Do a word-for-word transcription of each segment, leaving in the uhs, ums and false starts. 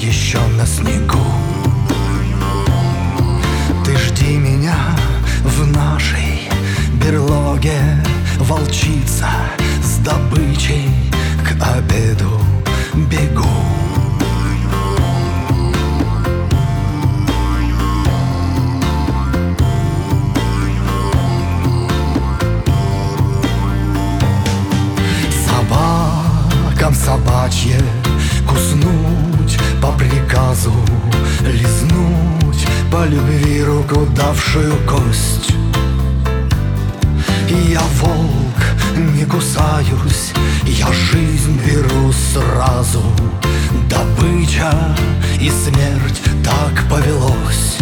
еще на снегу. Ты жди меня в нашей берлоге, волчица, с добычей к обеду бегу. Собакам собачье куснуть по приказу, лизнуть по любви руку давшую кость. Я волк, не кусаюсь, я жизнь беру сразу. Добыча и смерть, так повелось.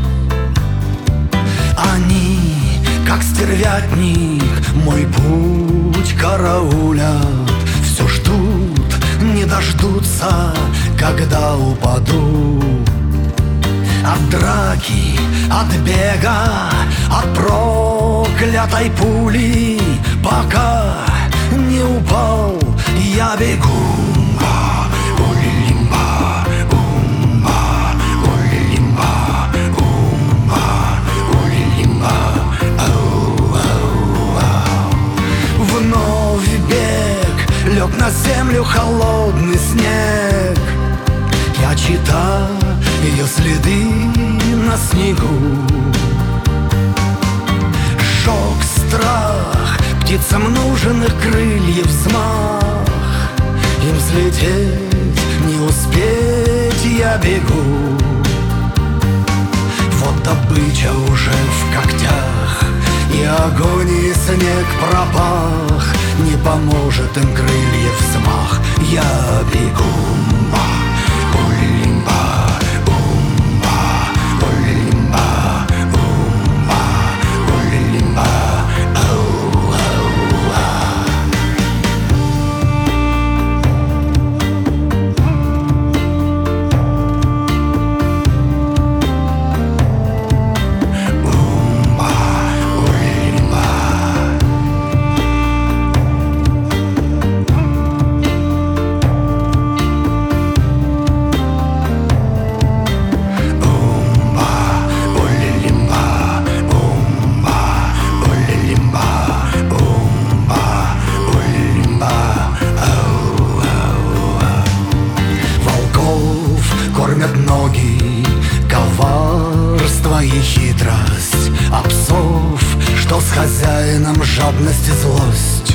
Они, как стервятник, мой путь караулят. Все ждут, не дождутся, когда упаду. От драки, от бега, от проклятой пули, пока не упал, я бегу. Ули-лимба, умба, ули-лимба, умба, ули-лимба, ау, ау, ау. Вновь бег, лег на землю холодный снег. Я читаю ее следы на снегу. Шок, страх, птицам нужен их крыльев взмах. Им взлететь не успеть, я бегу. Вот добыча уже в когтях, и огонь, и снег пропах. Не поможет им крыльев взмах, я бегу. Кормят ноги, коварство и хитрость, а псов, что с хозяином жадность и злость.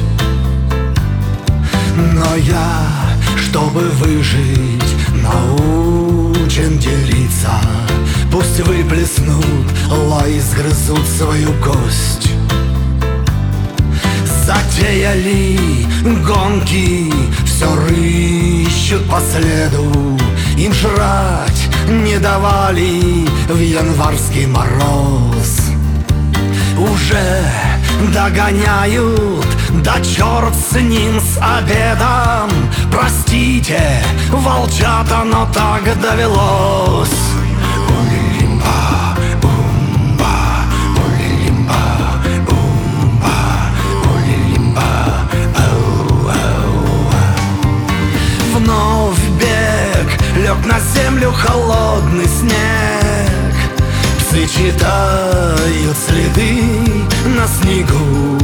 Но я, чтобы выжить, научен делиться. Пусть выплеснут лай, сгрызут свою кость. Затеяли гонки, все рыщут по следу. Им жрать не давали в январский мороз. Уже догоняют, да черт с ним, с обедом. Простите, волчата, но так довелось. Ули-лимба, умба, ули-лимба, умба, ули-лимба, ау, ау, ау. Вновь бег, лег на землю холодный снег. Псы читают следы на снегу.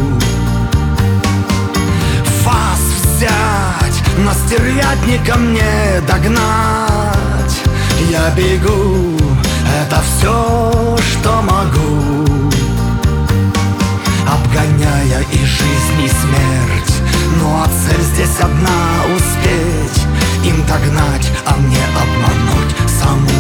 Фас взять, но стервятника мне догнать. Я бегу, это все, что могу, обгоняя и жизнь, и смерть. Ну а цель здесь одна — успеть им догнать, а мне обмануть саму